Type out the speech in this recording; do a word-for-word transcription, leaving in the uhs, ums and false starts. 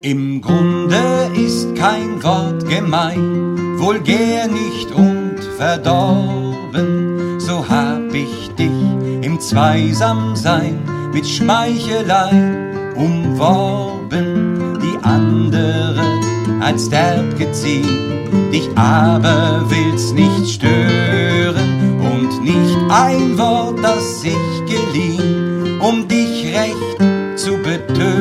Im Grunde ist kein Wort gemein, vulgär nicht und verdorben. So hab ich dich im Zweisamsein mit Schmeichelei umworben. Die andere als derb geziehen, dich aber will's nicht stören. Und nicht ein Wort, das ich geliehen, um dich recht zu betören.